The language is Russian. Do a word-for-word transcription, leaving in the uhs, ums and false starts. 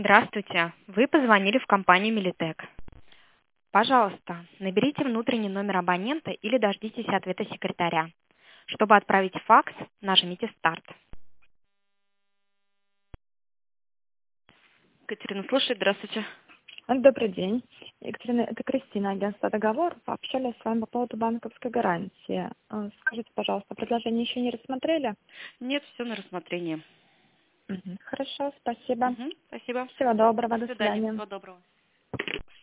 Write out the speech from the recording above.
Здравствуйте. Вы позвонили в компанию Милитек. Пожалуйста, наберите внутренний номер абонента или дождитесь ответа секретаря. Чтобы отправить факс, нажмите «Старт». Катерина слушает. Здравствуйте. Добрый день. Екатерина, это Кристина, агентство «Договор». Пообщались с вами по поводу банковской гарантии. Э, Скажите, пожалуйста, предложение еще не рассмотрели? Нет, все на рассмотрении. Мгм. Хорошо, спасибо. Мгм, спасибо. Всего доброго, До до свидания. свидания. Всего доброго.